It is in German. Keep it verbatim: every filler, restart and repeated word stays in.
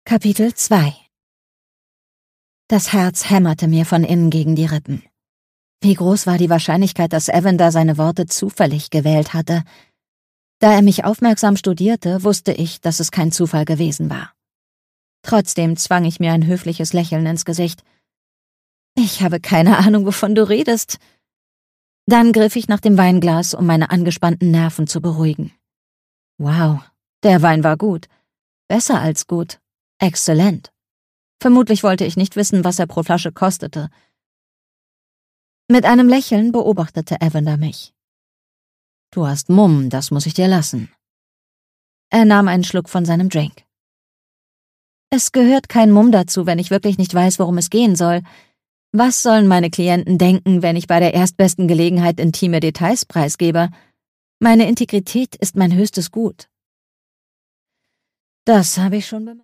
Kapitel zwei. Das Herz hämmerte mir von innen gegen die Rippen. Wie groß war die Wahrscheinlichkeit, dass Evander seine Worte zufällig gewählt hatte? Da er mich aufmerksam studierte, wusste ich, dass es kein Zufall gewesen war. Trotzdem zwang ich mir ein höfliches Lächeln ins Gesicht. »Ich habe keine Ahnung, wovon du redest.« Dann griff ich nach dem Weinglas, um meine angespannten Nerven zu beruhigen. Wow, der Wein war gut. Besser als gut. Exzellent. Vermutlich wollte ich nicht wissen, was er pro Flasche kostete. Mit einem Lächeln beobachtete Evander mich. »Du hast Mumm, das muss ich dir lassen.« Er nahm einen Schluck von seinem Drink. »Es gehört kein Mumm dazu, wenn ich wirklich nicht weiß, worum es gehen soll. Was sollen meine Klienten denken, wenn ich bei der erstbesten Gelegenheit intime Details preisgebe? Meine Integrität ist mein höchstes Gut.« »Das habe ich schon bemerkt.«